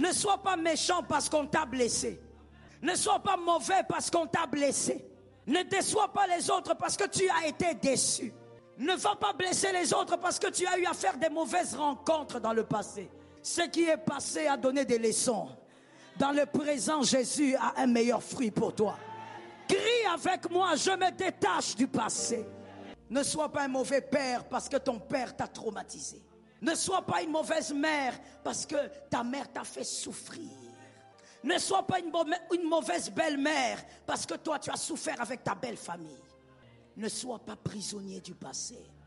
Ne sois pas méchant parce qu'on t'a blessé. Ne sois pas mauvais parce qu'on t'a blessé. Ne déçois pas les autres parce que tu as été déçu. Ne va pas blesser les autres parce que tu as eu à faire des mauvaises rencontres dans le passé. Ce qui est passé a donné des leçons. Dans le présent, Jésus a un meilleur fruit pour toi. Crie avec moi, je me détache du passé. Ne sois pas un mauvais père parce que ton père t'a traumatisé. Ne sois pas une mauvaise mère parce que ta mère t'a fait souffrir. Ne sois pas une mauvaise belle-mère parce que toi tu as souffert avec ta belle famille. Ne sois pas prisonnier du passé.